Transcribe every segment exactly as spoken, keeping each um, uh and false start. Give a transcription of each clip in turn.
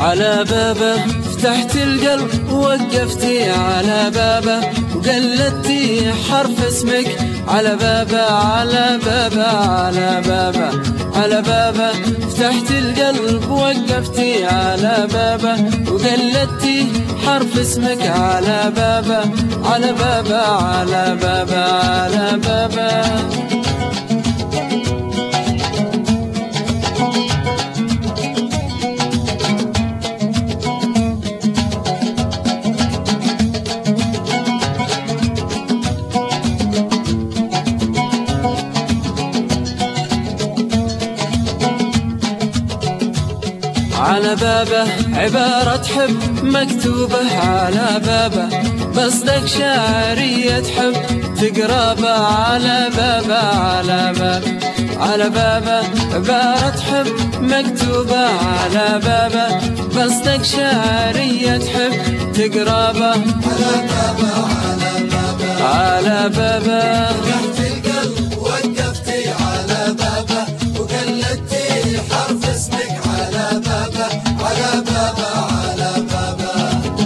على بابه فتحت القلب ووقفتي على بابه وقلدتي حرف اسمك على بابه على بابه على بابه على بابه فتحت القلب ووقفتي على بابه وقلدتي حرف اسمك على بابه على بابه على بابه على بابه على بابه عبارة حب مكتوبة على بابه بصدق شعرية حب تقرابه على بابه على بابه على بابه عبارة حب مكتوبة على بابه بصدق شعرية حب تقرابه على بابه على بابه على بابه فتحت القلب ووقفتي على بابه وقلدتي حرف اسمك على بابه على بابه على بابه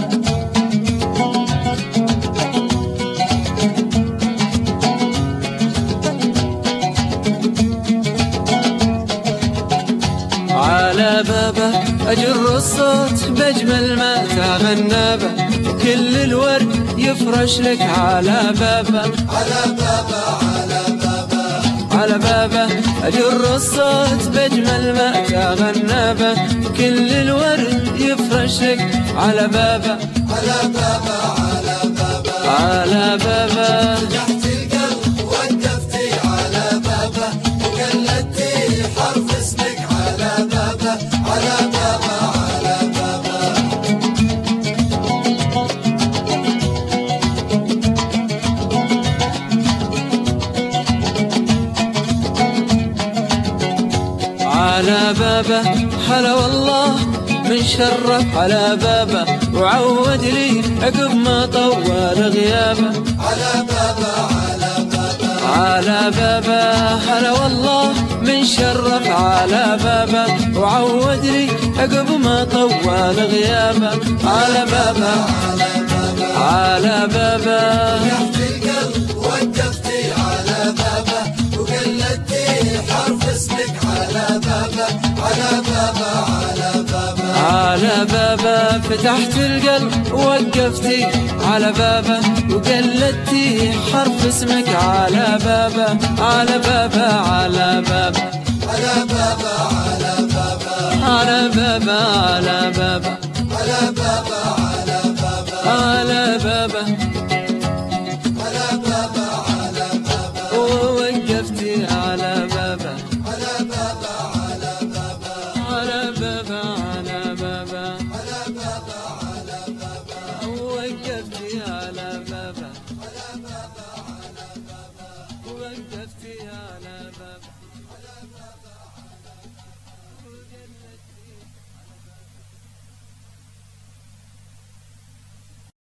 على بابه أجر الصوت بأجمل ما تغنى به وكل الورد يفرش لك على بابه على بابه على بابه على بابه أجر الصوت بأجمل ما تغنى به كل الورد يفرش لك على بابه على بابه على بابه على بابه فتحت القلب ووقفتي على بابه وقلدتي حرف اسمك على بابه على بابه على بابه على بابه حلا والله من شرف على بابه وعود لي عقب ما طول غيابه على بابه على بابه على بابه حلا والله من شرف على بابه وعود لي عقب ما طول غيابه على بابه على بابه فتحت القلب ووقفتي على بابه وقلدتي حرف اسمك على بابه على بابه على بابه على بابه فتحت القلب ووقفتي على بابه وقلدتي حرف اسمك على بابه على بابه على بابه على بابه على بابه على بابه على بابه على بابه